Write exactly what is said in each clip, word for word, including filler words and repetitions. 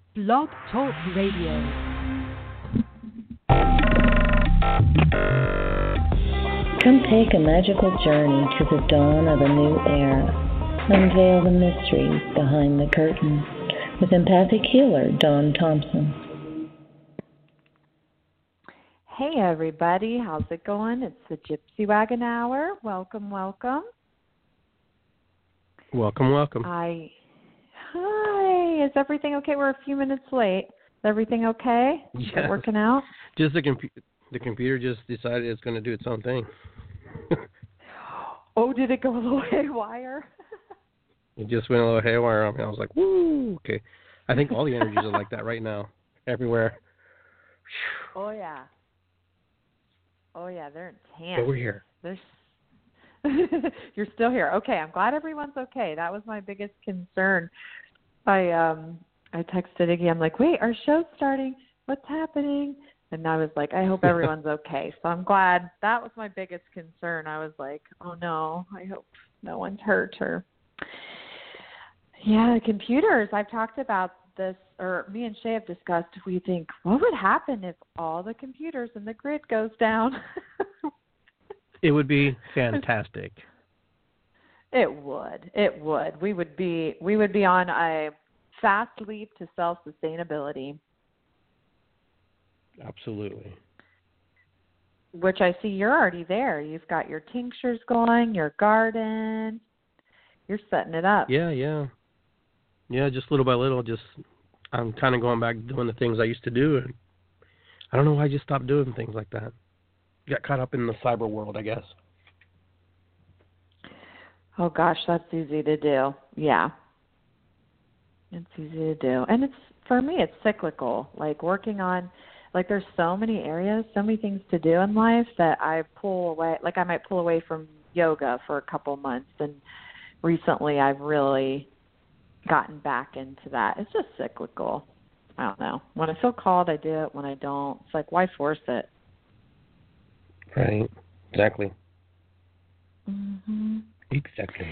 Blog Talk Radio. Come take a magical journey to the dawn of a new era. Unveil the mysteries behind the curtain with empathic healer Dawn Thompson. Hey everybody, how's it going? It's the Gypsy Wagon Hour. Welcome, welcome. Welcome, welcome. I Hi, is everything okay? We're a few minutes late. Is everything okay? Is yeah. it working out? Just the compu- the computer just decided it's going to do its own thing. Oh, did it go a little haywire? It just went a little haywire on me. I was like, woo, okay. I think all the energies are like that right now, everywhere. Oh, yeah. Oh, yeah, they're intense. But we're here. They're... You're still here. Okay, I'm glad everyone's okay. That was my biggest concern. I um I texted Iggy. I'm like, wait, our show's starting. What's happening? And I was like, I hope everyone's okay. So I'm glad. That was my biggest concern. I was like, oh no, I hope no one's hurt or. Yeah, the computers. I've talked about this, or me and Shay have discussed. We think, what would happen if all the computers in the grid goes down? It would be fantastic. It would. It would. We would be. We would be on a fast leap to self-sustainability. Absolutely. Which I see you're already there. You've got your tinctures going, your garden. You're setting it up. Yeah, yeah. Yeah, just little by little, just I'm kind of going back to doing the things I used to do. And I don't know why I just stopped doing things like that. Got caught up in the cyber world, I guess. Oh, gosh, that's easy to do. Yeah. It's easy to do. And it's, for me, it's cyclical. Like working on, like there's so many areas, so many things to do in life that I pull away. Like I might pull away from yoga for a couple months. And recently I've really gotten back into that. It's just cyclical. I don't know. When I feel called, I do it. When I don't, it's like, why force it? Right. Exactly. Mm-hmm. Exactly.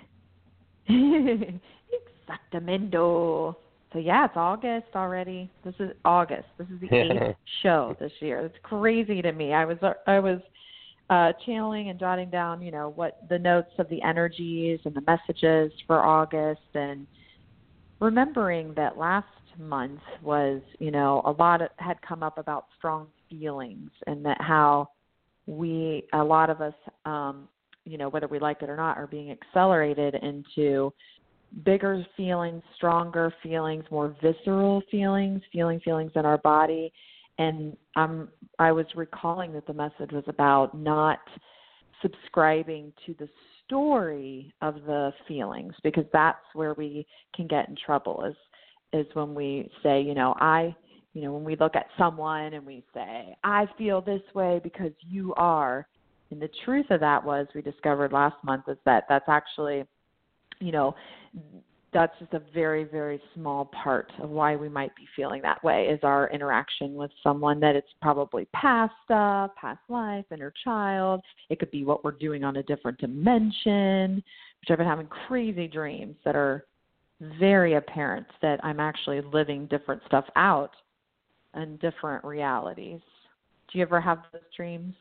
Exactamendo. So yeah, it's August already. This is August. This is the eighth show this year. It's crazy to me. I was I was uh, channeling and jotting down, you know, what the notes of the energies and the messages for August, and remembering that last month was, you know, a lot of, had come up about strong feelings, and that how we, a lot of us, um, you know, whether we like it or not, are being accelerated into bigger feelings, stronger feelings, more visceral feelings, feeling feelings in our body. And um, I was recalling that the message was about not subscribing to the story of the feelings, because that's where we can get in trouble, is, is when we say, you know, I, you know, when we look at someone and we say, I feel this way because you are. And the truth of that was, we discovered last month, is that that's actually, you know, that's just a very, very small part of why we might be feeling that way, is our interaction with someone, that it's probably past stuff, past life, inner child. It could be what we're doing on a different dimension, which I've been having crazy dreams that are very apparent that I'm actually living different stuff out in different realities. Do you ever have those dreams?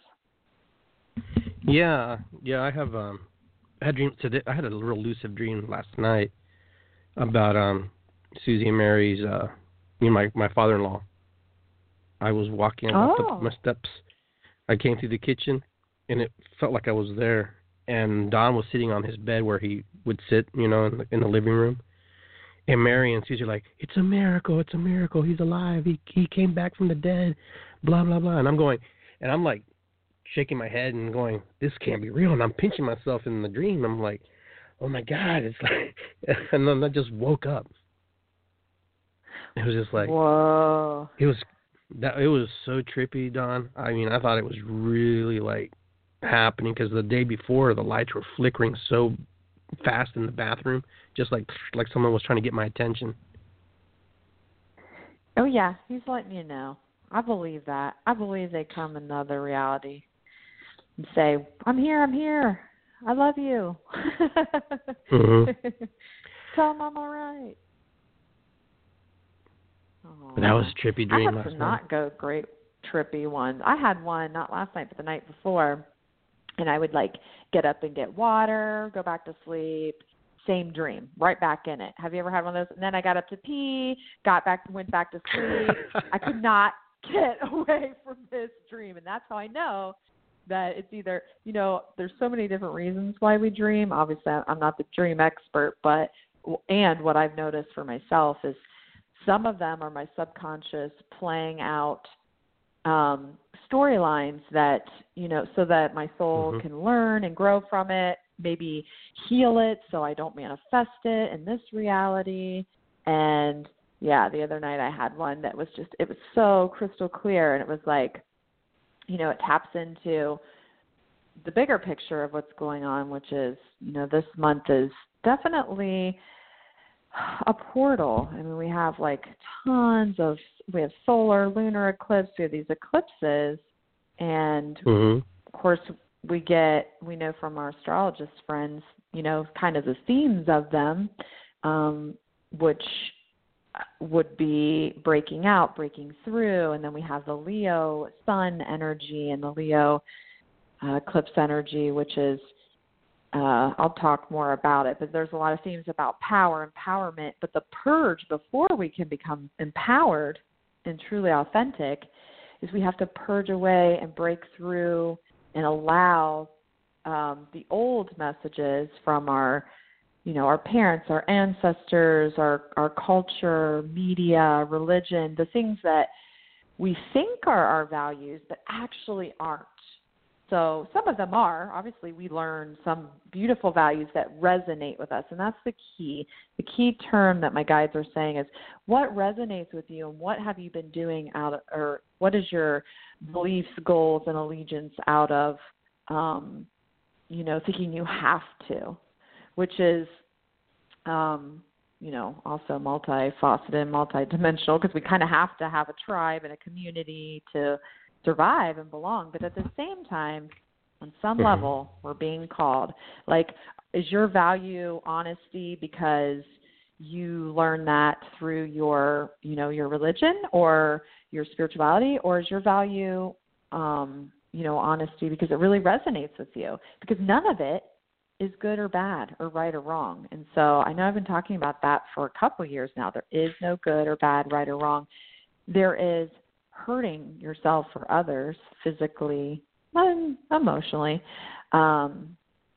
Yeah, yeah, I have. Um, I had dreams today. I had a real lucid dream last night about um, Susie and Mary's. Uh, you know, my my father-in-law. I was walking up Oh. the, my steps. I came through the kitchen, and it felt like I was there. And Don was sitting on his bed where he would sit, you know, in the, in the living room. And Mary and Susie are like, "It's a miracle! It's a miracle! He's alive! He he came back from the dead!" Blah blah blah. And I'm going, and I'm like, shaking my head and going, this can't be real. And I'm pinching myself in the dream. I'm like, oh my God, it's like, and then I just woke up. It was just like, whoa. It was that. It was so trippy, Don. I mean, I thought it was really like happening, because the day before the lights were flickering so fast in the bathroom, just like like someone was trying to get my attention. Oh yeah, he's letting you know. I believe that. I believe they come in another reality and say, I'm here, I'm here. I love you. Mm-hmm. Tell them I'm all right. But that was a trippy dream I have last to night. not go great trippy ones. I had one not last night, but the night before, and I would like get up and get water, go back to sleep, same dream, right back in it. Have you ever had one of those? And then I got up to pee, got back, went back to sleep. I could not get away from this dream, and that's how I know that it's either, you know, there's so many different reasons why we dream. Obviously, I'm not the dream expert, but and what I've noticed for myself is some of them are my subconscious playing out um, storylines that, you know, so that my soul mm-hmm. can learn and grow from it, maybe heal it so I don't manifest it in this reality. And, yeah, the other night I had one that was just, it was so crystal clear, and it was like, you know, it taps into the bigger picture of what's going on, which is, you know, this month is definitely a portal. I mean, we have like tons of, we have solar, lunar eclipse, we have these eclipses, and mm-hmm. of course we get, we know from our astrologist friends, you know, kind of the themes of them, um, which would be breaking out, breaking through, and then we have the Leo sun energy and the Leo uh, eclipse energy, which is, uh, I'll talk more about it, but there's a lot of themes about power, empowerment, but the purge before we can become empowered and truly authentic is we have to purge away and break through and allow um, the old messages from our, you know, our parents, our ancestors, our, our culture, media, religion, the things that we think are our values but actually aren't. So some of them are. Obviously, we learn some beautiful values that resonate with us, and that's the key. The key term that my guides are saying is what resonates with you, and what have you been doing out of, or what is your beliefs, goals, and allegiance out of, um, you know, thinking you have to, which is, um, you know, also multifaceted, multidimensional, because we kind of have to have a tribe and a community to survive and belong. But at the same time, on some mm-hmm. level, we're being called. Like, is your value honesty because you learn that through your, you know, your religion or your spirituality, or is your value, um, you know, honesty because it really resonates with you? Because none of it is good or bad or right or wrong. And so I know I've been talking about that for a couple of years now. There is no good or bad, right or wrong. There is hurting yourself or others physically and emotionally. Um,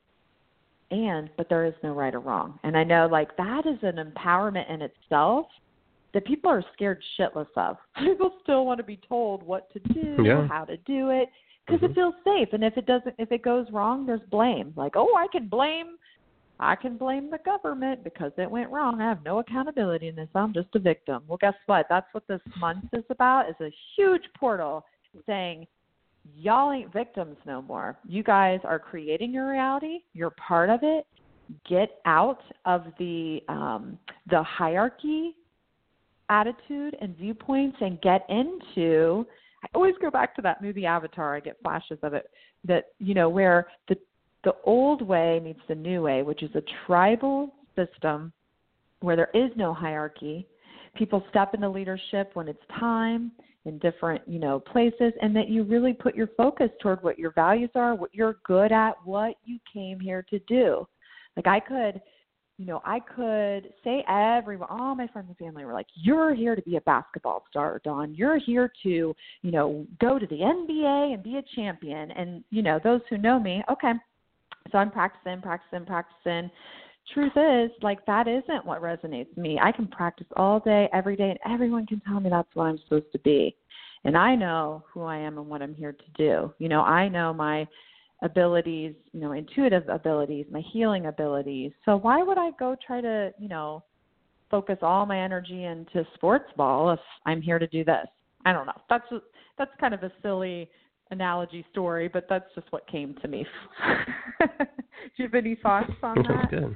and, but there is no right or wrong. And I know, like, that is an empowerment in itself that people are scared shitless of. People still want to be told what to do, yeah. how to do it, because mm-hmm. it feels safe. And if it doesn't, if it goes wrong, there's blame. Like, oh, I can blame, I can blame the government because it went wrong. I have no accountability in this. I'm just a victim. Well, guess what? That's what this month is about, is a huge portal saying, y'all ain't victims no more. You guys are creating your reality. You're part of it. Get out of the um, the hierarchy attitude and viewpoints and get into, I always go back to that movie Avatar. I get flashes of it, that, you know, where the the old way meets the new way, which is a tribal system where there is no hierarchy. People step into leadership when it's time in different, you know, places, and that you really put your focus toward what your values are, what you're good at, what you came here to do. Like, I could, you know, I could say everyone, all my friends and family were like, you're here to be a basketball star, Dawn. You're here to, you know, go to the N B A and be a champion. And, you know, those who know me, okay, so I'm practicing, practicing, practicing. Truth is, like, that isn't what resonates with me. I can practice all day, every day, and everyone can tell me that's what I'm supposed to be. And I know who I am and what I'm here to do. You know, I know my abilities, you know, intuitive abilities, my healing abilities. So why would I go try to, you know, focus all my energy into sports ball if I'm here to do this? I don't know. That's that's kind of a silly analogy story, but that's just what came to me. Do you have any thoughts on that? That's good.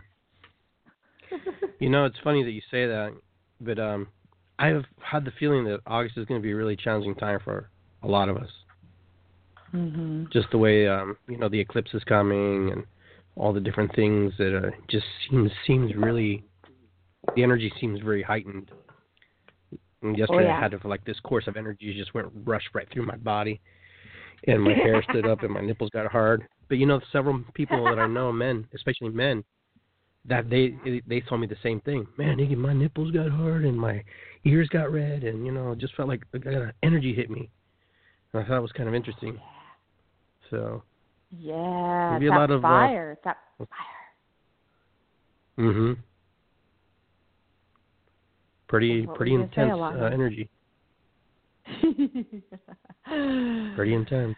You know, it's funny that you say that, but um, I've had the feeling that August is going to be a really challenging time for a lot of us. Mm-hmm. Just the way, um, you know, the eclipse is coming and all the different things that uh, just seems seems really, the energy seems very heightened. And yesterday oh, yeah. I had to, like, this course of energy just went rushed right through my body. And my hair stood up and my nipples got hard. But, you know, several people that I know, men, especially men, that they they told me the same thing. Man, Iggy, my nipples got hard and my ears got red. And, you know, it just felt like uh, energy hit me. And I thought it was kind of interesting. So, yeah, maybe a that lot of fire, uh, that fire. Mhm. Pretty What pretty were you gonna intense say, uh, energy. Pretty intense.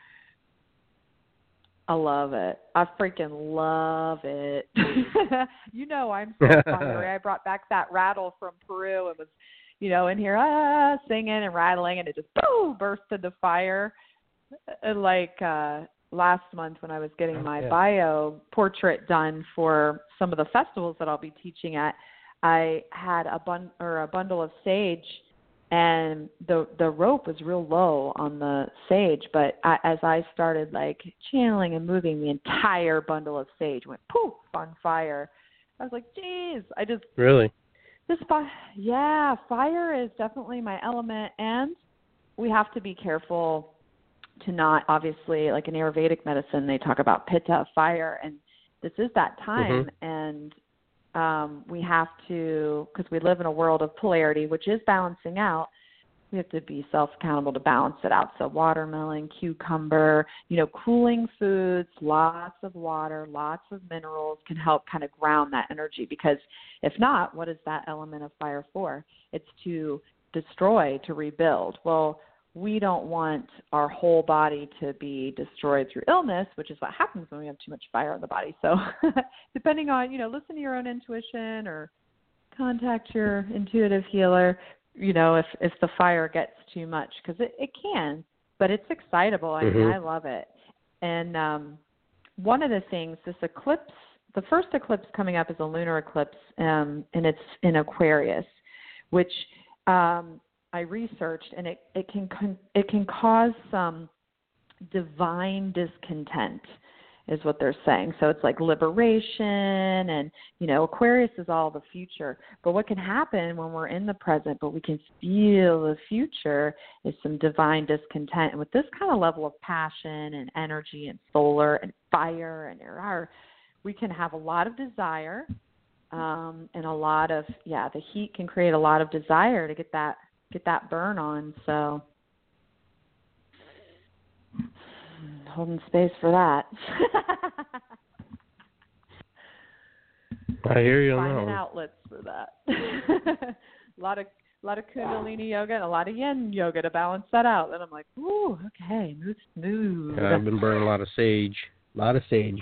I love it. I freaking love it. You know, I'm so fiery. I brought back that rattle from Peru and was, you know, in here ah, singing and rattling, and it just boom burst into fire. Like uh, last month when I was getting oh, my yeah. bio portrait done for some of the festivals that I'll be teaching at, I had a bun or a bundle of sage. And the the rope was real low on the sage, but I, as I started like channeling and moving, the entire bundle of sage went poof on fire. I was like, geez, I just Really? this fire, yeah, fire is definitely my element, and we have to be careful to not, obviously, like in Ayurvedic medicine, they talk about pitta, fire, and this is that time, mm-hmm. and Um, we have to, because we live in a world of polarity, which is balancing out, we have to be self-accountable to balance it out. So watermelon, cucumber, you know, cooling foods, lots of water, lots of minerals can help kind of ground that energy, because if not, what is that element of fire for? It's to destroy, to rebuild. Well, we don't want our whole body to be destroyed through illness, which is what happens when we have too much fire in the body. So depending on, you know, listen to your own intuition or contact your intuitive healer, you know, if, if the fire gets too much, because it, it can, but it's excitable. I mm-hmm. mean, I love it. And um, one of the things, this eclipse, the first eclipse coming up is a lunar eclipse, um, and it's in Aquarius, which um, I researched, and it, it can it can cause some divine discontent, is what they're saying. So it's like liberation, and, you know, Aquarius is all the future. But what can happen when we're in the present, but we can feel the future, is some divine discontent. And with this kind of level of passion and energy and solar and fire and air, we can have a lot of desire, um, and a lot of, yeah, the heat can create a lot of desire to get that get that burn on. So holding space for that. I hear you on that Finding one. outlets for that. a lot of a lot of Kundalini yoga and a lot of Yin yoga to balance that out. And I'm like, ooh, okay, move smooth. Yeah, I've been burning a lot of sage. A lot of sage.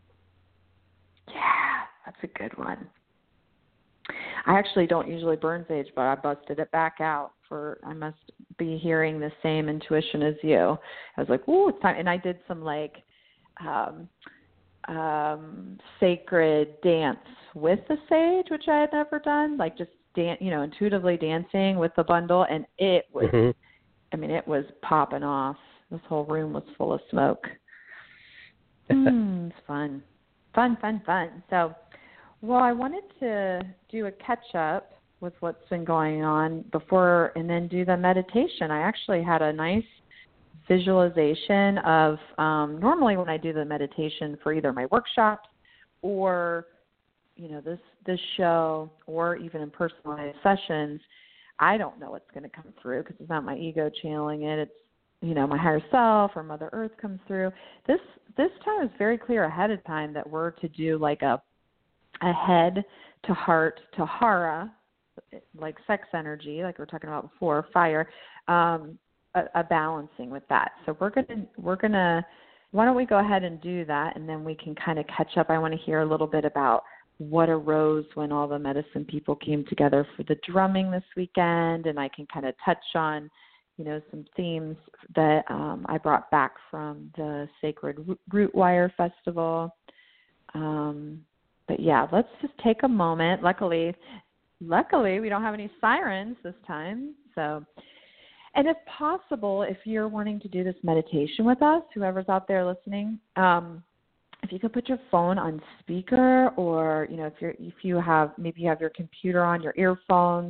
Yeah, that's a good one. I actually don't usually burn sage, but I busted it back out for, I must be hearing the same intuition as you. I was like, ooh, it's time. And I did some like um, um, sacred dance with the sage, which I had never done, like just dan- you know, intuitively dancing with the bundle. And it was, mm-hmm. I mean, it was popping off. This whole room was full of smoke. mm, it's fun. Fun, fun, fun. So, well, I wanted to do a catch-up with what's been going on before, and then do the meditation. I actually had a nice visualization of, um, normally when I do the meditation for either my workshops or, you know, this, this show, or even in personalized sessions, I don't know what's going to come through because it's not my ego channeling it. It's, you know, my higher self or Mother Earth comes through. This, this time is very clear ahead of time that we're to do like a, a head to heart to hara, like sex energy, like we were talking about before, fire, um, a, a balancing with that. So we're gonna we're gonna why don't we go ahead and do that, and then we can kind of catch up. I want to hear a little bit about what arose when all the medicine people came together for the drumming this weekend, and I can kind of touch on, you know, some themes that um, I brought back from the Sacred Root Wire Festival. Um, But yeah, let's just take a moment. Luckily, luckily we don't have any sirens this time. So, and if possible, if you're wanting to do this meditation with us, whoever's out there listening, um, if you could put your phone on speaker, or, you know, if you're, if you have, maybe you have your computer on, your earphones,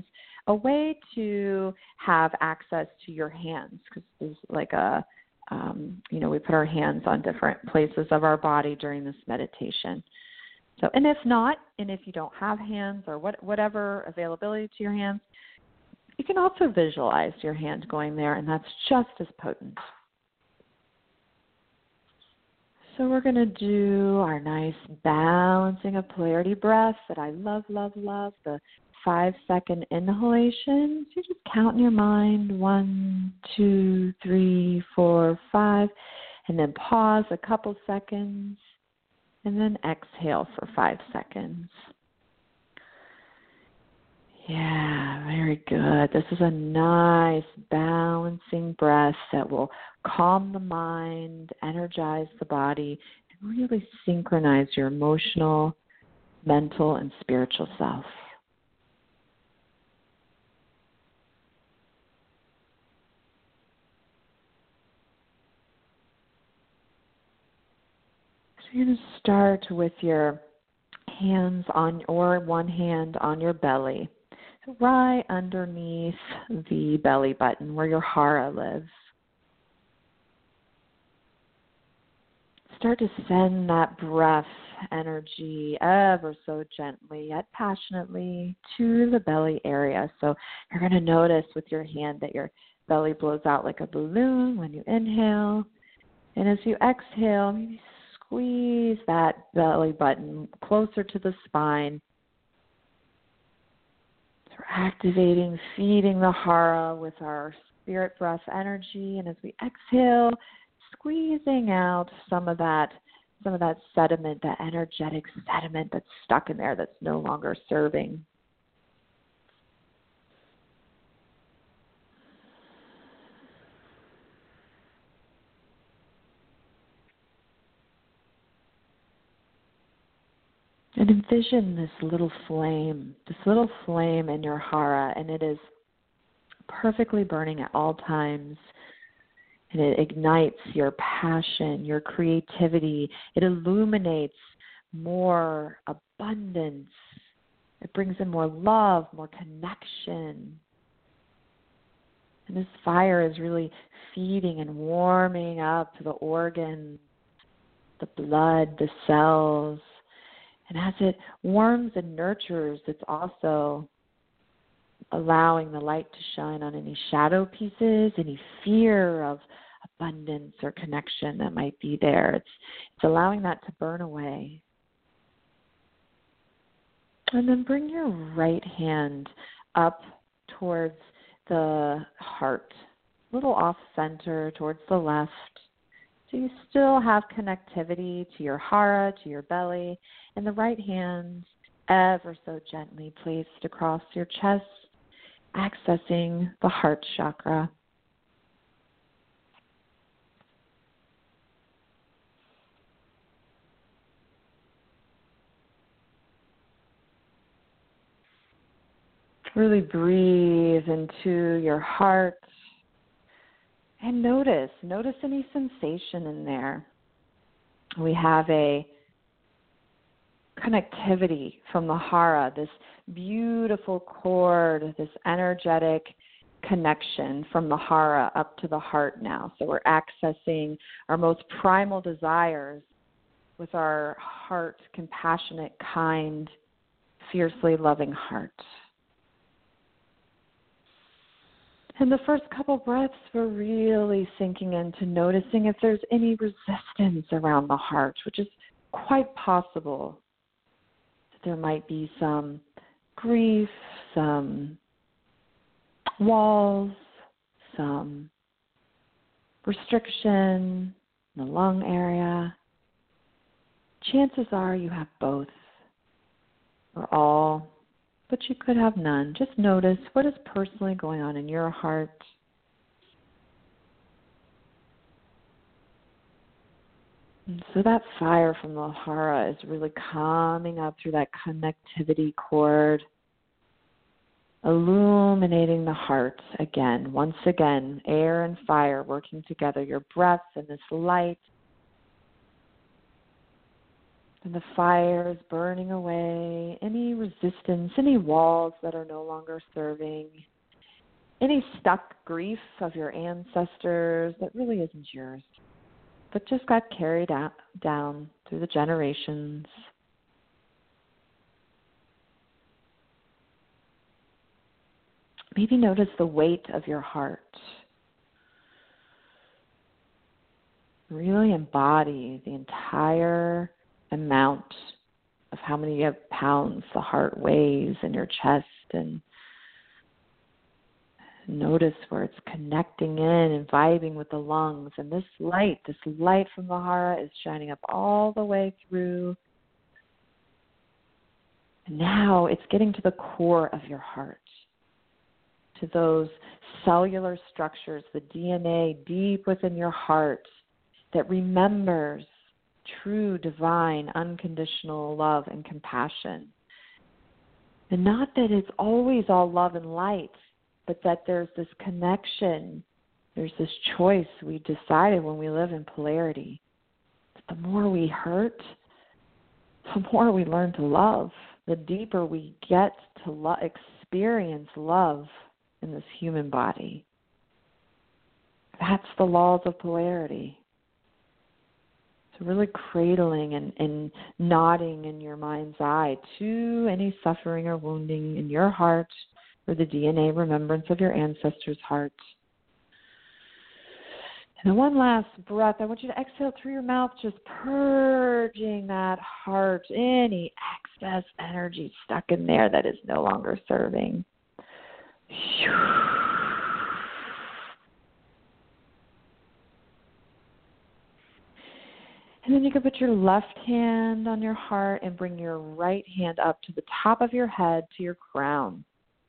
a way to have access to your hands, because there's like a, um, you know, we put our hands on different places of our body during this meditation. So, and if not, and if you don't have hands or what, whatever availability to your hands, you can also visualize your hand going there, and that's just as potent. So we're going to do our nice balancing of polarity breath that I love, love, love, the five-second inhalation. So you just count in your mind, one, two, three, four, five, and then pause a couple seconds, and then exhale for five seconds. Yeah, very good. This is a nice balancing breath that will calm the mind, energize the body, and really synchronize your emotional, mental, and spiritual self. So you're going to start with your hands on, or one hand on your belly, right underneath the belly button where your hara lives. Start to send that breath energy ever so gently, yet passionately, to the belly area. So you're going to notice with your hand that your belly blows out like a balloon when you inhale. And as you exhale, maybe squeeze that belly button closer to the spine. So we're activating, feeding the hara with our spirit breath energy. And as we exhale, squeezing out some of that, some of that sediment, that energetic sediment that's stuck in there that's no longer serving. And envision this little flame, this little flame in your hara, and it is perfectly burning at all times. And it ignites your passion, your creativity. It illuminates more abundance. It brings in more love, more connection. And this fire is really feeding and warming up the organs, the blood, the cells. And as it warms and nurtures, it's also allowing the light to shine on any shadow pieces, any fear of abundance or connection that might be there. It's, it's allowing that to burn away. And then bring your right hand up towards the heart, a little off center towards the left. So you still have connectivity to your hara, to your belly, and the right hand ever so gently placed across your chest, accessing the heart chakra. Really breathe into your heart and notice, notice any sensation in there. We have a connectivity from the hara, this beautiful cord, this energetic connection from the hara up to the heart now. So we're accessing our most primal desires with our heart, compassionate, kind, fiercely loving heart. And the first couple breaths, we're really sinking into noticing if there's any resistance around the heart, which is quite possible. There might be some grief, some walls, some restriction in the lung area. Chances are you have both or all, but you could have none. Just notice what is personally going on in your heart. And so that fire from the hara is really coming up through that connectivity cord, illuminating the heart again. Once again, air and fire working together, your breath and this light. And the fire is burning away any resistance, any walls that are no longer serving, any stuck grief of your ancestors that really isn't yours, but just got carried out, down through the generations. Maybe notice the weight of your heart. Really embody the entire amount of how many pounds the heart weighs in your chest, and notice where it's connecting in and vibing with the lungs. And this light, this light from the Hara is shining up all the way through. And now it's getting to the core of your heart, to those cellular structures, the D N A deep within your heart that remembers true, divine, unconditional love and compassion. And not that it's always all love and light, but that there's this connection, there's this choice we decided when we live in polarity. The more we hurt, the more we learn to love, the deeper we get to lo- experience love in this human body. That's the laws of polarity. So really cradling and, and nodding in your mind's eye to any suffering or wounding in your heart, or the D N A remembrance of your ancestors' heart. And then one last breath. I want you to exhale through your mouth, just purging that heart, any excess energy stuck in there that is no longer serving. And then you can put your left hand on your heart and bring your right hand up to the top of your head, to your crown.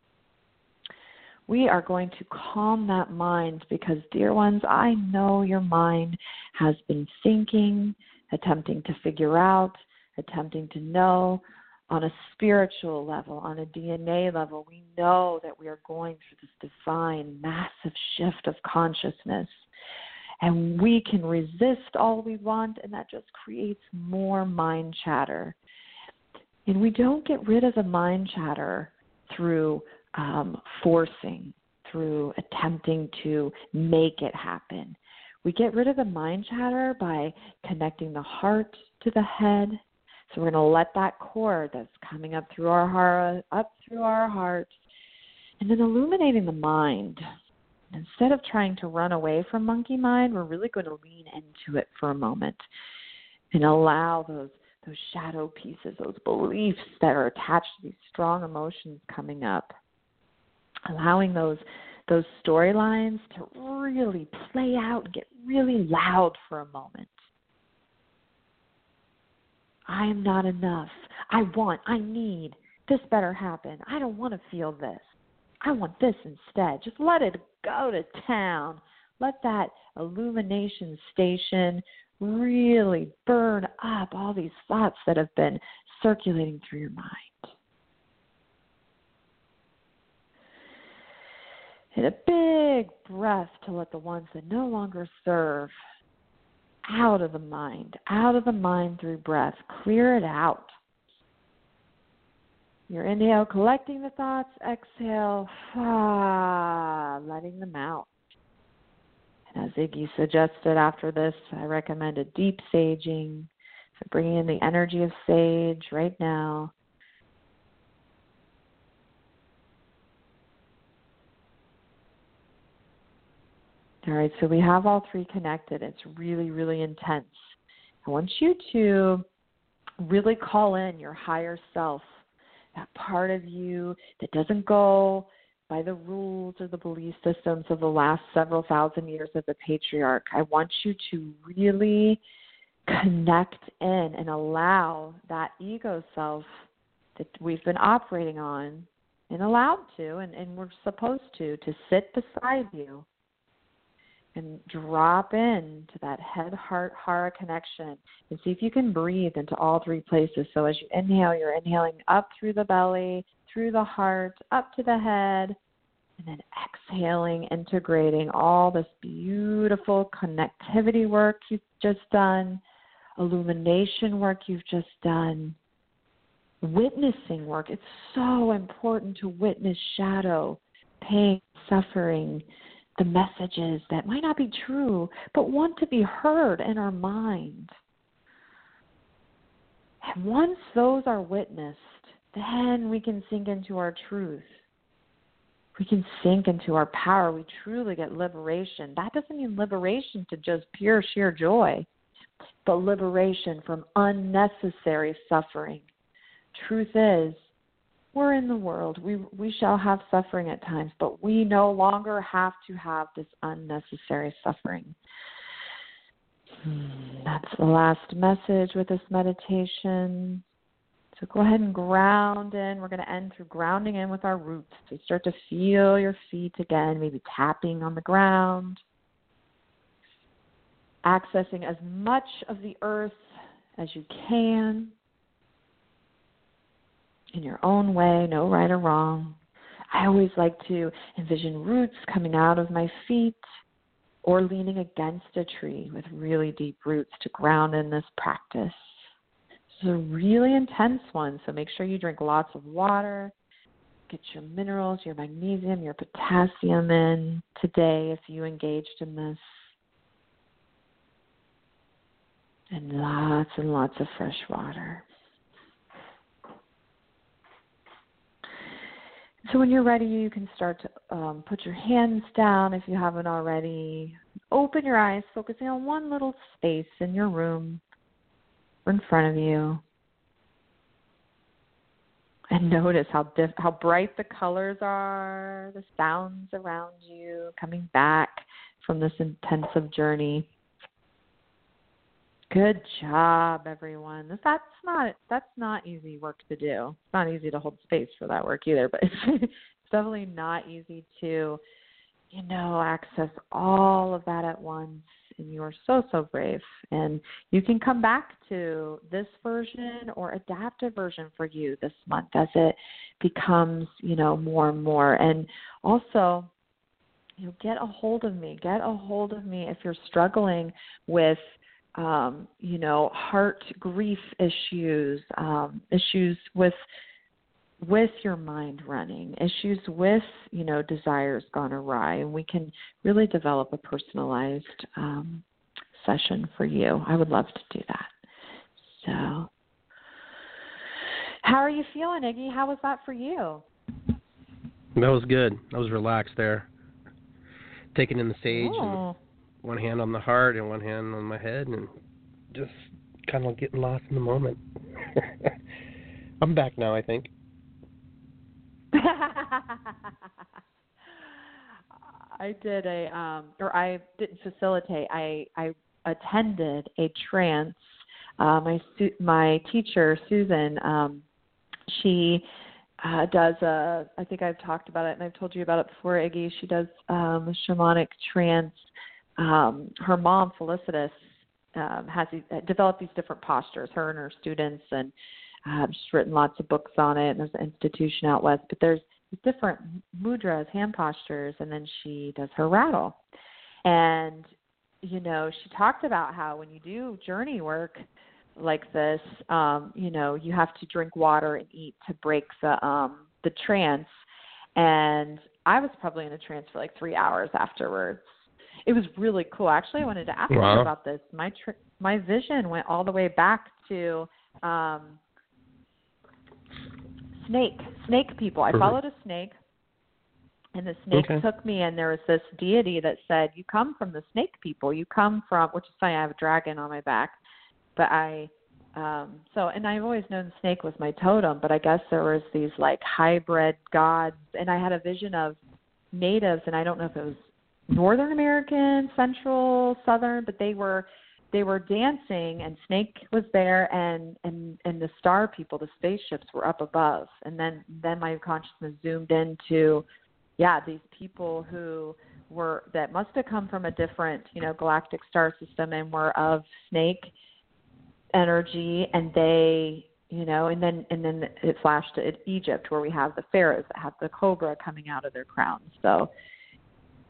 We are going to calm that mind because, dear ones, I know your mind has been thinking, attempting to figure out, attempting to know. On a spiritual level, on a D N A level, we know that we are going through this divine, massive shift of consciousness. And we can resist all we want, and that just creates more mind chatter. And we don't get rid of the mind chatter through um, forcing, through attempting to make it happen. We get rid of the mind chatter by connecting the heart to the head. So we're going to let that cord that's coming up through our heart, up through our heart, and then illuminating the mind. Instead of trying to run away from monkey mind, we're really going to lean into it for a moment and allow those those shadow pieces, those beliefs that are attached to these strong emotions coming up, allowing those those storylines to really play out and get really loud for a moment. I am not enough. I want, I need, this better happen. I don't want to feel this. I want this instead. Just let it go to town. Let that illumination station really burn up all these thoughts that have been circulating through your mind. And a big breath to let the ones that no longer serve out of the mind, out of the mind through breath. Clear it out. Your inhale, collecting the thoughts. Exhale, ah, letting them out. And as Iggy suggested after this, I recommend a deep saging. So bringing in the energy of sage right now. All right, so we have all three connected. It's really, really intense. I want you to really call in your higher self, that part of you that doesn't go by the rules or the belief systems of the last several thousand years of the patriarch. I want you to really connect in and allow that ego self that we've been operating on and allowed to, and, and we're supposed to, to sit beside you. And drop in to that head-heart-hara connection and see if you can breathe into all three places. So as you inhale, you're inhaling up through the belly, through the heart, up to the head, and then exhaling, integrating all this beautiful connectivity work you've just done, illumination work you've just done, witnessing work. It's so important to witness shadow, pain, suffering, the messages that might not be true, but want to be heard in our mind. And once those are witnessed, then we can sink into our truth. We can sink into our power. We truly get liberation. That doesn't mean liberation to just pure, sheer joy, but liberation from unnecessary suffering. Truth is, we're in the world. We we shall have suffering at times, but we no longer have to have this unnecessary suffering. That's the last message with this meditation. So go ahead and ground in. We're going to end through grounding in with our roots. So start to feel your feet again, maybe tapping on the ground, accessing as much of the earth as you can in your own way, no right or wrong. I always like to envision roots coming out of my feet or leaning against a tree with really deep roots to ground in this practice. This is a really intense one, so make sure you drink lots of water. Get your minerals, your magnesium, your potassium in today if you engaged in this. And lots and lots of fresh water. So when you're ready, you can start to um, put your hands down if you haven't already. Open your eyes, focusing on one little space in your room or in front of you. And notice how diff- how bright the colors are, the sounds around you, coming back from this intensive journey. Good job, everyone. That's not that's not easy work to do. It's not easy to hold space for that work either, but it's, it's definitely not easy to, you know, access all of that at once. And you are so, so brave. And you can come back to this version or adapt a version for you this month as it becomes, you know, more and more. And also, you know, get a hold of me. Get a hold of me if you're struggling with Um, you know, heart grief issues, um, issues with with your mind running, issues with, you know, desires gone awry, and we can really develop a personalized um, session for you. I would love to do that. So, how are you feeling, Iggy? How was that for you? That was good. I was relaxed there, taking in the sage. Oh. And one hand on the heart and one hand on my head, and just kind of getting lost in the moment. I'm back now, I think. I did a, um, or I didn't facilitate. I I attended a trance. Uh, my my teacher Susan, um, she uh, does a. I think I've talked about it, and I've told you about it before, Iggy. She does um, a shamanic trance. Um, her mom, Felicitas, um, has these, developed these different postures, her and her students, and uh, she's written lots of books on it, and there's an institution out west. But there's these different mudras, hand postures, and then she does her rattle. And, you know, she talked about how when you do journey work like this, um, you know, you have to drink water and eat to break the um, the trance. And I was probably in a trance for like three hours afterwards. It was really cool. Actually, I wanted to ask wow. you about this. My tr- my vision went all the way back to um, snake snake people. I followed a snake, and the snake okay. took me, and there was this deity that said, "You come from the snake people. You come from," which is funny. I have a dragon on my back, but I um, so and I've always known snake was my totem, but I guess there was these like hybrid gods, and I had a vision of natives, and I don't know if it was Northern American, Central, Southern, but they were they were dancing, and Snake was there, and, and, and the star people, the spaceships, were up above. And then, then my consciousness zoomed into, yeah, these people who were that must have come from a different, you know, galactic star system and were of snake energy, and they, you know, and then and then it flashed to Egypt, where we have the pharaohs that have the cobra coming out of their crowns. So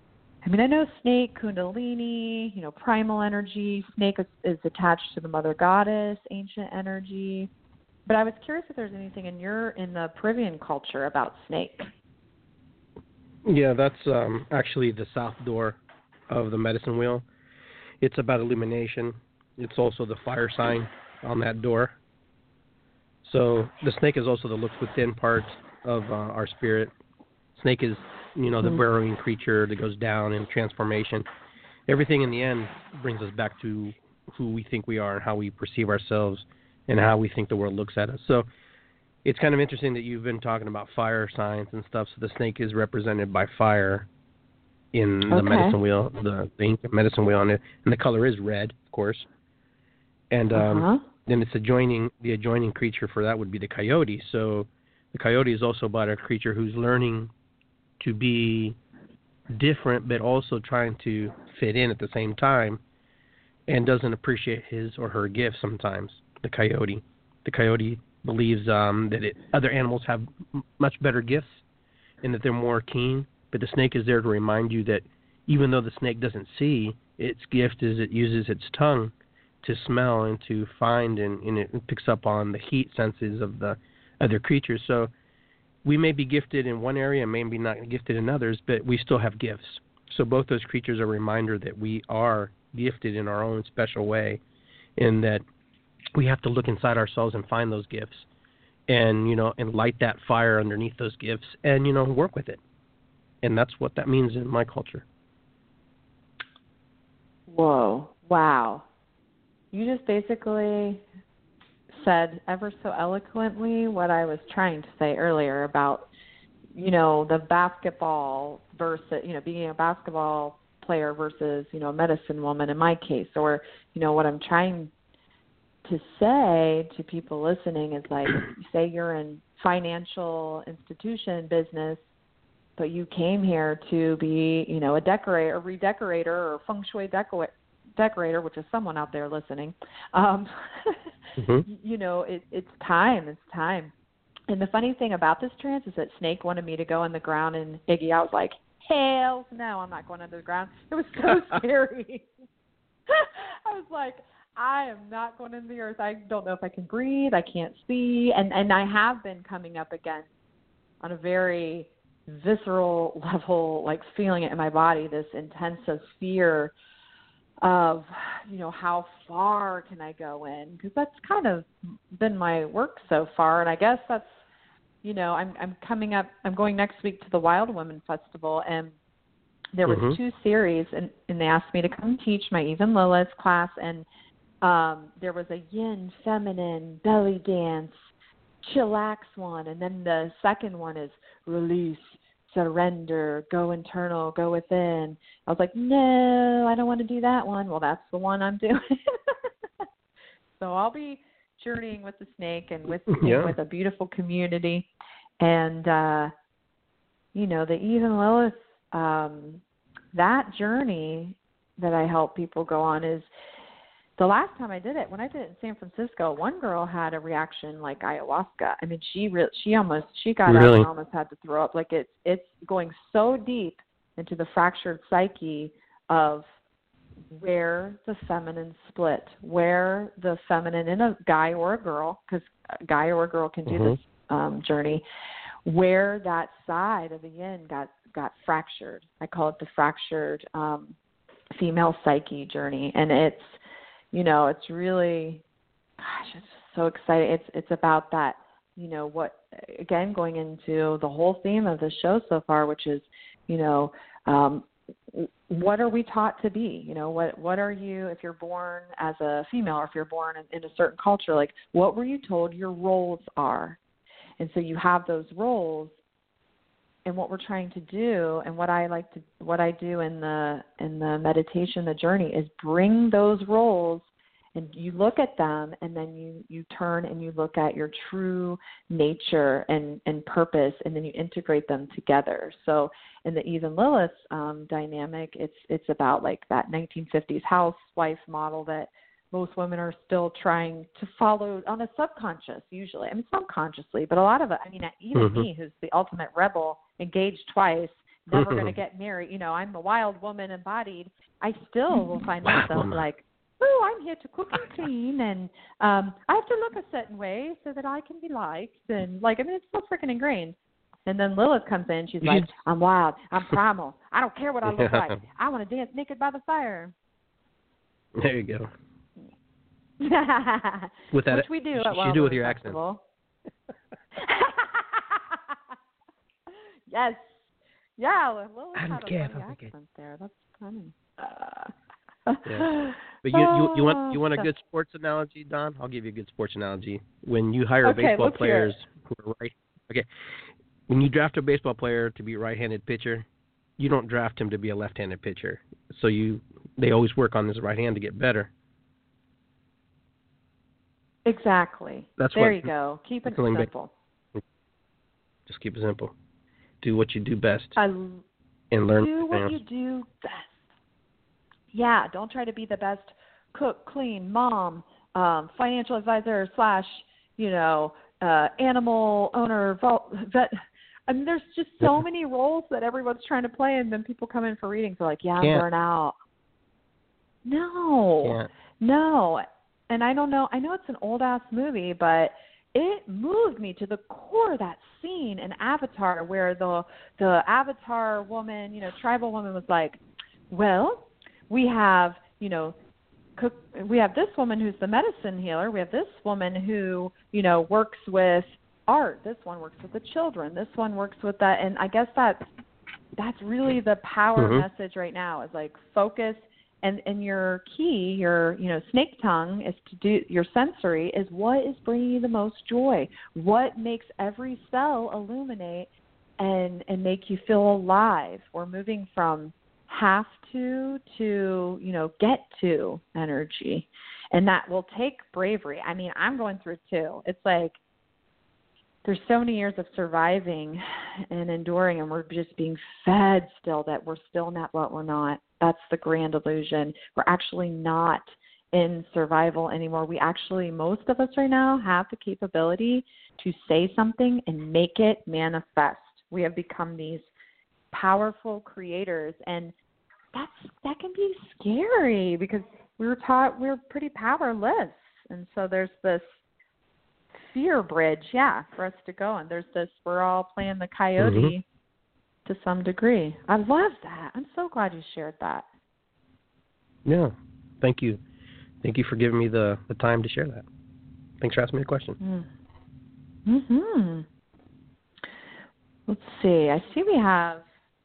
I mean, I know snake, kundalini, you know, primal energy. Snake is, is attached to the mother goddess, ancient energy. But I was curious if there's anything in your in the Peruvian culture about snake. Yeah, that's um, actually the south door of the medicine wheel. It's about illumination. It's also the fire sign on that door. So the snake is also the look within part of uh, our spirit. Snake is, you know, the Mm-hmm. burrowing creature that goes down in transformation. Everything in the end brings us back to who we think we are and how we perceive ourselves and how we think the world looks at us. So it's kind of interesting that you've been talking about fire signs and stuff. So the snake is represented by fire in the Okay. medicine wheel, the, the ancient medicine wheel on it, and the color is red, of course. And um, Uh-huh. then it's adjoining the adjoining creature for that would be the coyote. So the coyote is also about a creature who's learning to be different, but also trying to fit in at the same time, and doesn't appreciate his or her gifts sometimes. The coyote, the coyote believes um, that it, other animals have m- much better gifts, and that they're more keen. But the snake is there to remind you that even though the snake doesn't see, its gift is it uses its tongue to smell and to find, and, and it picks up on the heat senses of the other creatures. So we may be gifted in one area and maybe not gifted in others, but we still have gifts. So both those creatures are a reminder that we are gifted in our own special way, and that we have to look inside ourselves and find those gifts, and you know, and light that fire underneath those gifts, and you know, work with it. And that's what that means in my culture. Whoa. Wow. You just basically said ever so eloquently what I was trying to say earlier about, you know, the basketball versus, you know, being a basketball player versus, you know, a medicine woman in my case. Or, you know, what I'm trying to say to people listening is like, say you're in financial institution business, but you came here to be, you know, a decorator, a redecorator, or feng shui deco- decorator, which is someone out there listening. Um, Mm-hmm. you know, it, it's time. It's time. And the funny thing about this trance is that Snake wanted me to go in the ground, and Iggy, I was like, hell no, I'm not going under the ground. It was so scary. I was like, I am not going in the earth. I don't know if I can breathe. I can't see. And, and I have been coming up against on a very visceral level, like feeling it in my body, this intensive fear of, you know, how far can I go in? Because that's kind of been my work so far. And I guess that's, you know, I'm I'm coming up, I'm going next week to the Wild Women Festival, and there was Mm-hmm. two series, and, and they asked me to come teach my Even Lilith class, and um, there was a yin, feminine, belly dance, chillax one, and then the second one is release, surrender, go internal, go within. I was like, no, I don't want to do that one. Well, that's the one I'm doing. So I'll be journeying with the snake and with Yeah. with a beautiful community. And, uh, you know, the Even Lilith, um, that journey that I help people go on is, the last time I did it, when I did it in San Francisco, one girl had a reaction like ayahuasca. I mean, she re- she almost she got Really? up and almost had to throw up. Like it's it's going so deep into the fractured psyche of where the feminine split, where the feminine in a guy or a girl, because a guy or a girl can do Mm-hmm. this um, journey, where that side of the yin got got fractured. I call it the fractured um, female psyche journey, and it's, you know, it's really, gosh, it's so exciting. It's it's about that, you know, what, again, going into the whole theme of the show so far, which is, you know, um, what are we taught to be? You know, what what are you, if you're born as a female, or if you're born in, in a certain culture, like what were you told your roles are? And so you have those roles, and what we're trying to do, and what I like to, what I do in the in the meditation, the journey, is bring those roles, and you look at them, and then you you turn and you look at your true nature and and purpose, and then you integrate them together. So in the Even Lilith um, dynamic, it's it's about like that nineteen fifties housewife model that most women are still trying to follow on a subconscious, usually. I mean, subconsciously, but a lot of it, I mean, even Mm-hmm. me, who's the ultimate rebel, engaged twice, never going to get married. You know, I'm a wild woman embodied. I still will find myself like, oh, I'm here to cook and clean, and um, I have to look a certain way so that I can be liked. And, like, I mean, it's so freaking ingrained. And then Lilith comes in. She's like, I'm wild. I'm primal. I don't care what I look like. I want to dance naked by the fire. There you go. With that, which we do. You at should do with your accent. Yes. Yeah. Lilith I had don't a care. funny accent there. That's funny. Uh, yeah. But you, you you want you want a Oh, good sports analogy, Don? I'll give you a good sports analogy. When you hire Okay, baseball let's hear players it. who are right, okay, when you draft a baseball player to be a right-handed pitcher, you don't draft him to be a left-handed pitcher. So you they always work on his right hand to get better. Exactly. That's there what, you go. Keep it filling ba- simple. Just keep it simple. Do what you do best I and learn. do what else. you do best. Yeah, don't try to be the best cook, clean, mom, um, financial advisor slash, you know, uh, animal owner, vet. I mean, there's just so many roles that everyone's trying to play, and then people come in for readings. They're like, yeah, I'm Can't. burnt out. No, Can't. no. And I don't know. I know it's an old-ass movie, but it moved me to the core of that scene in Avatar where the the Avatar woman, you know, tribal woman was like, well, we have, you know, cook, we have this woman who's the medicine healer. We have this woman who, you know, works with art. This one works with the children. This one works with that. And I guess that's, that's really the power Mhm. message right now is like focus. And, and your key, your, you know, snake tongue is to do your sensory is what is bringing you the most joy. What makes every cell illuminate and, and make you feel alive. We're moving from have to to, you know, get to energy. And that will take bravery. I mean, I'm going through it too. It's like there's so many years of surviving and enduring, and we're just being fed still that we're still not what we're not. That's the grand illusion. We're actually not in survival anymore. We actually, most of us right now, have the capability to say something and make it manifest. We have become these powerful creators, and that's that can be scary because we were taught we're pretty powerless, and so there's this fear bridge, yeah, for us to go, and there's this we're all playing the coyote mm-hmm. to some degree. I love that. I'm so glad you shared that. Yeah, thank you, thank you for giving me the, the time to share that. Thanks for asking me a question. Mm. Hmm. Let's see. I see we have.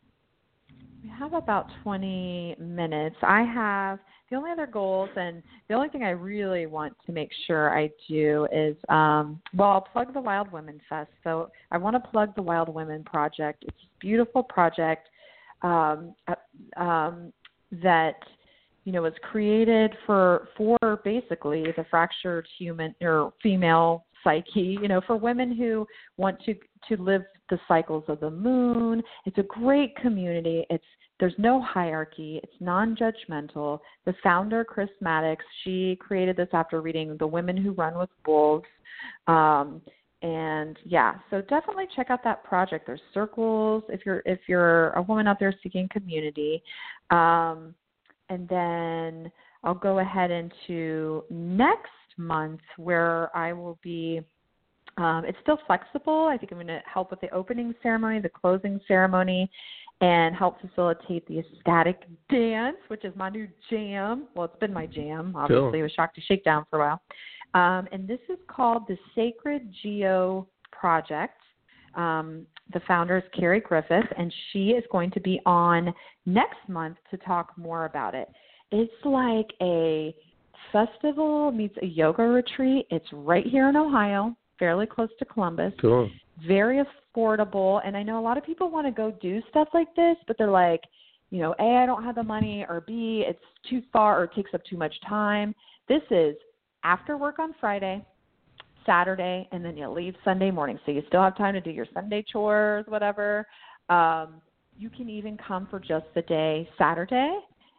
We have about twenty minutes. I have the only other goals, and the only thing I really want to make sure I do is, um, well, I'll plug the Wild Women Fest. So I want to plug the Wild Women Project. It's a beautiful project um, um, that, you know, was created for for basically the fractured human or female psyche, you know, for women who want to to live the cycles of the moon. It's a great community. It's there's no hierarchy. It's non-judgmental. The founder, Chris Maddox, she created this after reading The Women Who Run with Wolves. Um, and yeah, so definitely check out that project. There's circles if you're if you're a woman out there seeking community. Um, and then I'll go ahead into next month where I will be um, it's still flexible. I think I'm going to help with the opening ceremony, the closing ceremony, and help facilitate the ecstatic dance, which is my new jam. Well, it's been my jam. Obviously, cool. It was Shock to Shakedown for a while. Um, and this is called the Sacred Geo Project. Um, the founder is Carrie Griffith, and she is going to be on next month to talk more about it. It's like a festival meets a yoga retreat. It's right here in Ohio, fairly close to Columbus. Cool. Very affordable. And I know a lot of people want to go do stuff like this, but they're like, you know, A, I don't have the money, or B, it's too far or it takes up too much time. This is after work on Friday, Saturday, and then you leave Sunday morning. So you still have time to do your Sunday chores, whatever. Um, you can even come for just the day Saturday.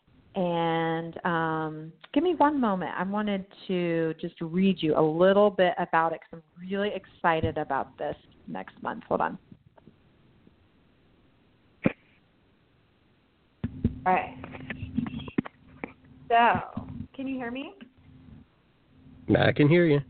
And um, give me one moment. I wanted to just read you a little bit about it because I'm really excited about this next month. Hold on. All right. So, can you hear me? I can hear you.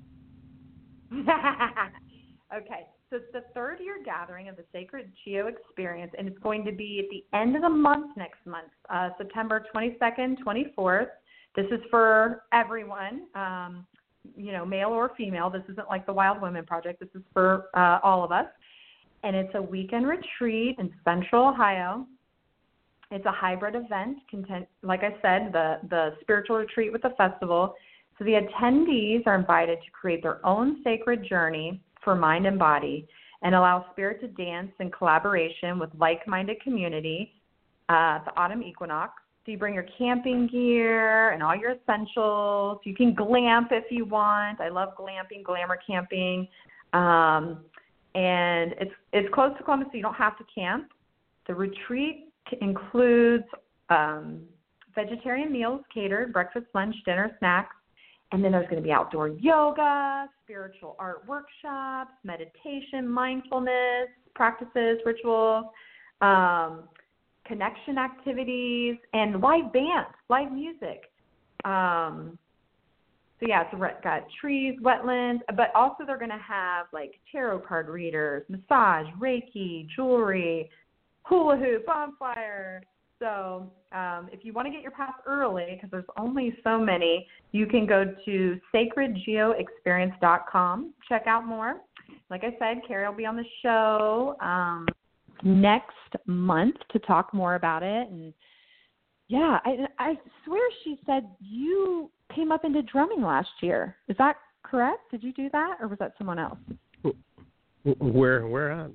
Okay. So it's the third year gathering of the Sacred Geo Experience, and it's going to be at the end of the month next month, uh, September twenty-second, twenty-fourth. This is for everyone, um, you know, male or female. This isn't like the Wild Women Project. This is for uh, all of us. And it's a weekend retreat in Central Ohio. It's a hybrid event, content, like I said, the, the spiritual retreat with the festival. So the attendees are invited to create their own sacred journey for mind and body and allow spirit to dance in collaboration with like-minded community uh, at the autumn equinox. So you bring your camping gear and all your essentials. You can glamp if you want. I love glamping, glamour camping. Um, and it's it's close to Columbus, so you don't have to camp. The retreat includes um, vegetarian meals catered, breakfast, lunch, dinner, snacks. And then there's going to be outdoor yoga, spiritual art workshops, meditation, mindfulness practices, rituals, um, connection activities, and live bands, live music. Um, so, yeah, it's got trees, wetlands, but also they're going to have, like, tarot card readers, massage, Reiki, jewelry, hula hoop, bonfire. So um, if you want to get your pass early, because there's only so many, you can go to sacred geo experience dot com. Check out more. Like I said, Carrie will be on the show um, next month to talk more about it. And, yeah, I, I swear she said you came up into drumming last year. Is that correct? Did you do that, or was that someone else? Where, where at?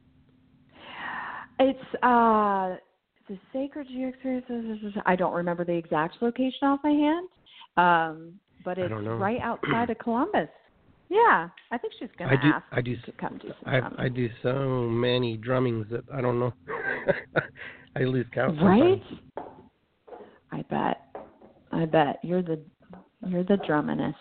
It's uh. The Sacred Geo Experience, I don't remember the exact location off my hand, um, but it's right outside of Columbus. Yeah, I think she's going to ask I do, to come do some I, drumming. I do so many drummings that I don't know. I lose count Right? sometimes. I bet. I bet. You're the you're the drumminist.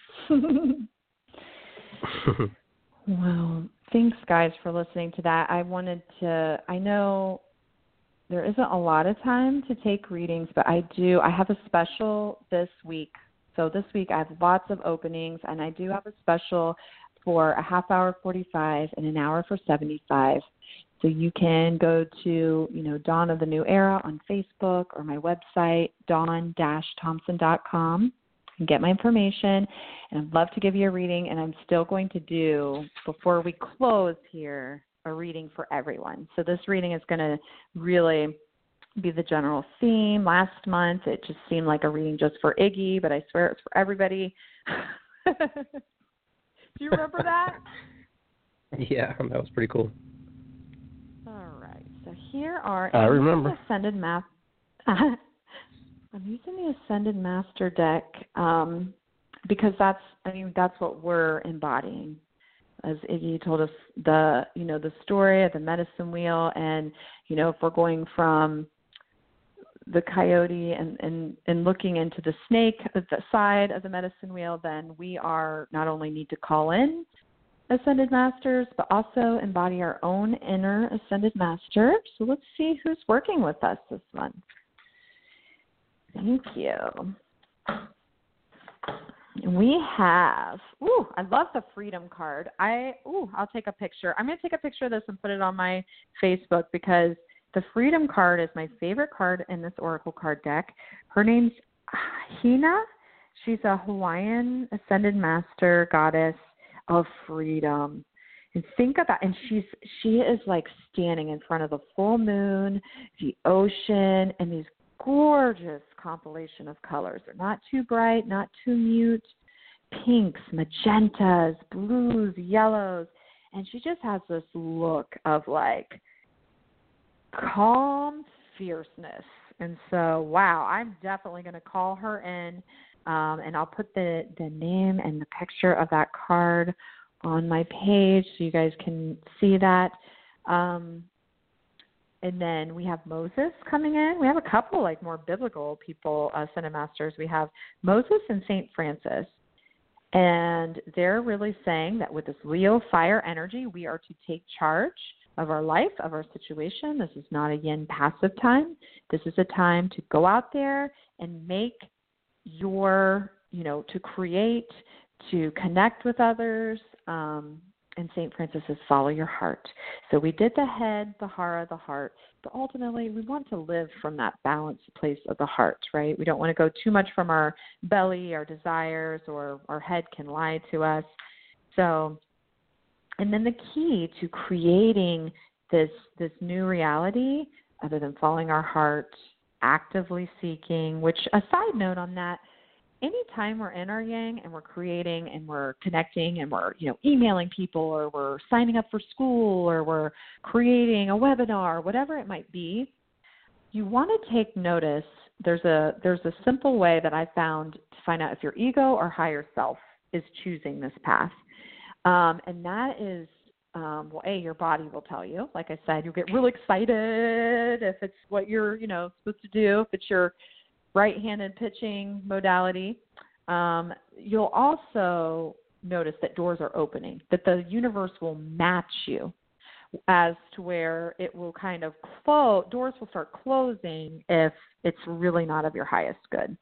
Well, thanks, guys, for listening to that. I wanted to, I know there isn't a lot of time to take readings, but I do. I have a special this week. So this week I have lots of openings, and I do have a special for a half hour forty-five and an hour for seventy-five. So you can go to, you know, Dawn of the New Era on Facebook or my website, dawn dash thompson dot com, and get my information. And I'd love to give you a reading, and I'm still going to do, before we close here, a reading for everyone. So this reading is going to really be the general theme. Last month, it just seemed like a reading just for Iggy, but I swear it's for everybody. Do you remember that? Yeah, that was pretty cool. All right. So here are I remember. the Ascended Master. I'm using the Ascended Master deck um, because that's, I mean, that's what we're embodying. As Iggy told us, the you know the story of the medicine wheel, and you know if we're going from the coyote and, and, and looking into the snake, the side of the medicine wheel, then we are not only need to call in Ascended Masters, but also embody our own inner Ascended Master. So let's see who's working with us this month. Thank you. We have, ooh, I love the Freedom card. I, ooh, I'll take a picture. I'm going to take a picture of this and put it on my Facebook because the Freedom card is my favorite card in this Oracle card deck. Her name's Hina. She's a Hawaiian Ascended Master goddess of freedom. And think about, and she's, she is like standing in front of the full moon, the ocean, and these gorgeous compilation of colors. They're not too bright, not too mute. Pinks, magentas, blues, yellows. And she just has this look of like calm fierceness. And so, wow, I'm definitely going to call her in. Um, and I'll put the, the name and the picture of that card on my page so you guys can see that. Um, And then we have Moses coming in. We have a couple like more biblical people, uh, Ascended Masters. We have Moses and Saint Francis. And they're really saying that with this Leo fire energy, we are to take charge of our life, of our situation. This is not a yin passive time. This is a time to go out there and make your, you know, to create, to connect with others. Um, and Saint Francis says, follow your heart. So we did the head, the hara, the heart, but ultimately we want to live from that balanced place of the heart, right? We don't want to go too much from our belly, our desires, or our head can lie to us. So, and then the key to creating this this new reality, other than following our heart, actively seeking, which a side note on that, anytime we're in our yang and we're creating and we're connecting and we're, you know, emailing people or we're signing up for school or we're creating a webinar, whatever it might be, you want to take notice. There's a there's a simple way that I found to find out if your ego or higher self is choosing this path. Um, and that is, um, well, A, your body will tell you. Like I said, you'll get real excited if it's what you're, you know, supposed to do, if it's your right-handed pitching modality. Um, you'll also notice that doors are opening, that the universe will match you as to where it will kind of close, doors will start closing if it's really not of your highest good.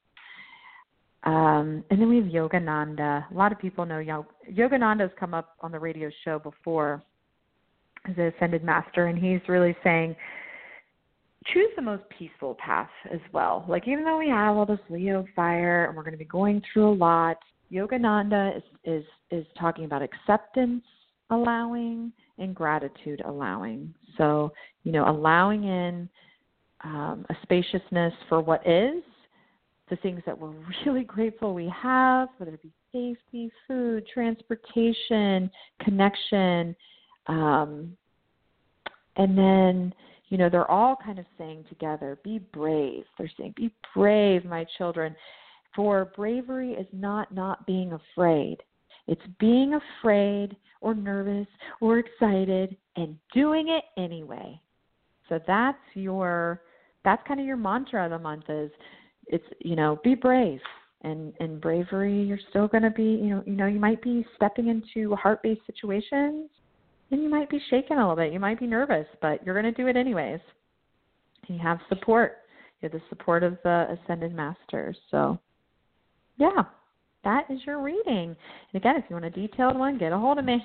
Um, and then we have Yogananda. A lot of people know Yog- Yogananda has come up on the radio show before as an ascended master, and he's really saying, choose the most peaceful path as well. Like, even though we have all this Leo fire and we're going to be going through a lot, Yogananda is, is, is talking about acceptance, allowing, and gratitude allowing. So, you know, allowing in um, a spaciousness for what is, the things that we're really grateful we have, whether it be safety, food, transportation, connection. Um, and then, you know, they're all kind of saying together, be brave. They're saying, be brave, my children. For bravery is not not being afraid. It's being afraid or nervous or excited and doing it anyway. So that's your, that's kind of your mantra of the month is, it's, you know, be brave. And, and bravery, you're still going to be, you know, you know, you might be stepping into heart-based situations and you might be shaking a little bit. You might be nervous, but you're going to do it anyways. You have support. You have the support of the Ascended Masters. So, yeah, that is your reading. And again, if you want a detailed one, get a hold of me.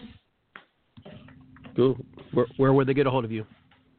Cool. Where, where would they get a hold of you?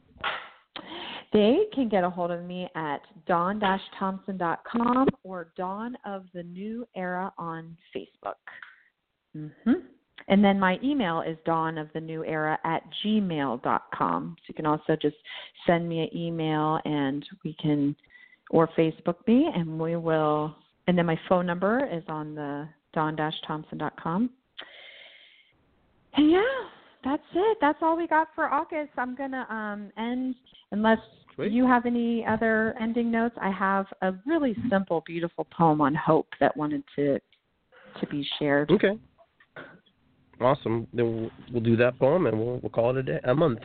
They can get a hold of me at dawn dash thompson dot com or Dawn of the New Era on Facebook. Mm-hmm. And then my email is dawn of the new era at gmail dot com. So you can also just send me an email and we can, or Facebook me, and we will, and then my phone number is on the dawn dash thompson dot com. And yeah, that's it. That's all we got for August. I'm going to um, end, unless Sweet. You have any other ending notes. I have a really simple, beautiful poem on hope that wanted to to be shared. Okay. Awesome. Then we'll, we'll do that poem and we'll we'll call it a day, a month.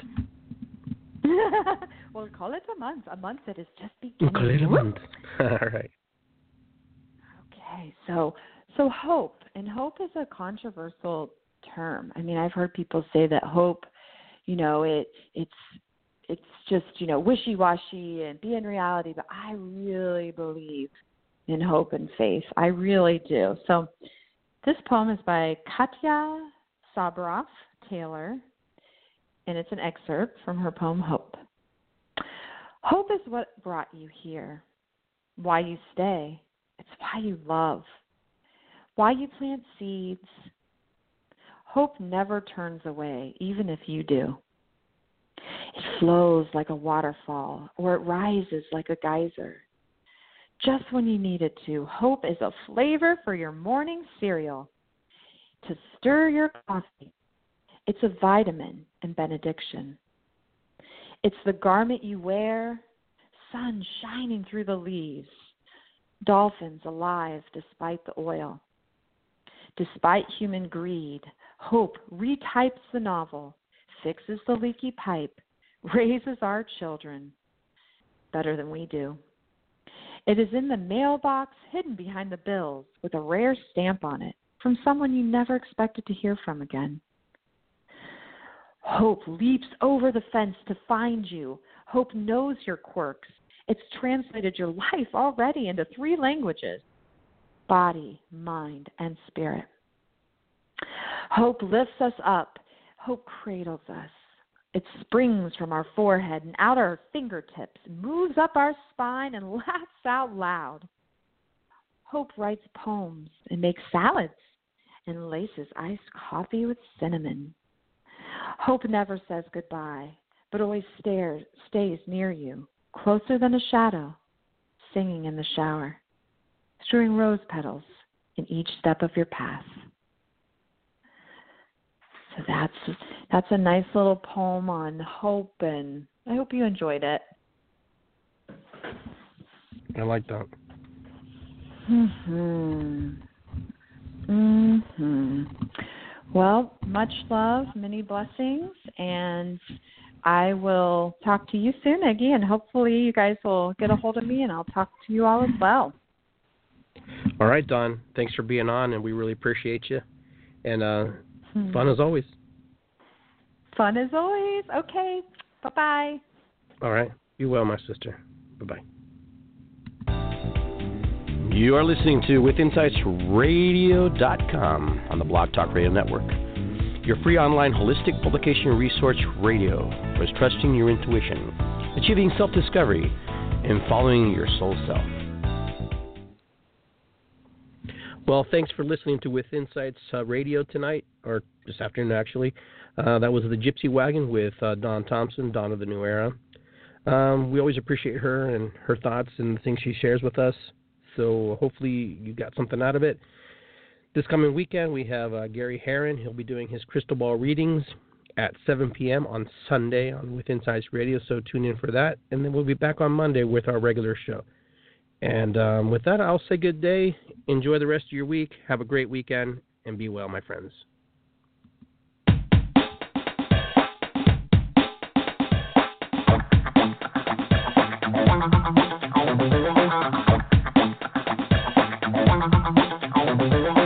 We'll call it a month. A month that is just beginning. We'll call it a month. All right. Okay. So so hope, and hope is a controversial term. I mean, I've heard people say that hope, you know, it it's it's just, you know, wishy-washy and be in reality, but I really believe in hope and faith. I really do. So this poem is by Katya Sabroff Taylor, and it's an excerpt from her poem, Hope. Hope is what brought you here, why you stay. It's why you love, why you plant seeds. Hope never turns away, even if you do. It flows like a waterfall, or it rises like a geyser. Just when you need it to, hope is a flavor for your morning cereal. To stir your coffee, it's a vitamin and benediction. It's the garment you wear, sun shining through the leaves, dolphins alive despite the oil. Despite human greed, hope retypes the novel, fixes the leaky pipe, raises our children better than we do. It is in the mailbox hidden behind the bills with a rare stamp on it from someone you never expected to hear from again. Hope leaps over the fence to find you. Hope knows your quirks. It's translated your life already into three languages: body, mind, and spirit. Hope lifts us up. Hope cradles us. It springs from our forehead and out our fingertips, moves up our spine, and laughs out loud. Hope writes poems and makes salads and laces iced coffee with cinnamon. Hope never says goodbye, but always stares, stays near you, closer than a shadow, singing in the shower, strewing rose petals in each step of your path. So that's that's a nice little poem on hope, and I hope you enjoyed it. I like that. Mhm. Mhm. Well, much love, many blessings, and I will talk to you soon, Iggy, and hopefully you guys will get a hold of me, and I'll talk to you all as well. All right, Dawn. Thanks for being on, and we really appreciate you. And uh, hmm. fun as always. Fun as always. Okay. Bye-bye. All right. Be well, my sister. Bye-bye. You are listening to with insights radio dot com on the Blog Talk Radio Network, your free online holistic publication resource radio for trusting your intuition, achieving self-discovery, and following your soul self. Well, thanks for listening to With Insights uh, Radio tonight, or this afternoon, actually. Uh, that was the Gypsy Wagon with uh, Dawn Thompson, Dawn of the New Era. Um, we always appreciate her and her thoughts and the things she shares with us. So hopefully you got something out of it. This coming weekend, we have uh, Gary Heron. He'll be doing his crystal ball readings at seven p.m. on Sunday on With Insights Radio, so tune in for that. And then we'll be back on Monday with our regular show. And um, with that, I'll say good day. Enjoy the rest of your week. Have a great weekend, and be well, my friends. Thank you.